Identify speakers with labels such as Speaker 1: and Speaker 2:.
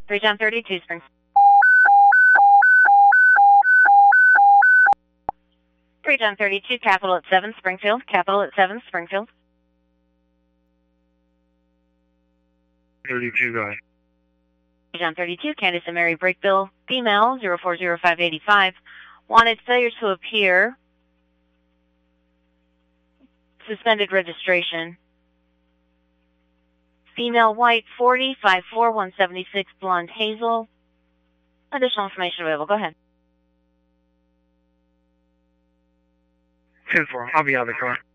Speaker 1: 3 John 32 Springs. 3 John 32, Capital at 7 Springfield. Capital at 7 Springfield.
Speaker 2: 32, go ahead.
Speaker 1: 3 John 32, Candace and Mary Breakbill, female, 040585. Wanted failure to appear. Suspended registration. Female, white, 40, 5'4", 176, blonde, hazel. Additional information available. Go ahead.
Speaker 2: 10-4, I'll be out of the car.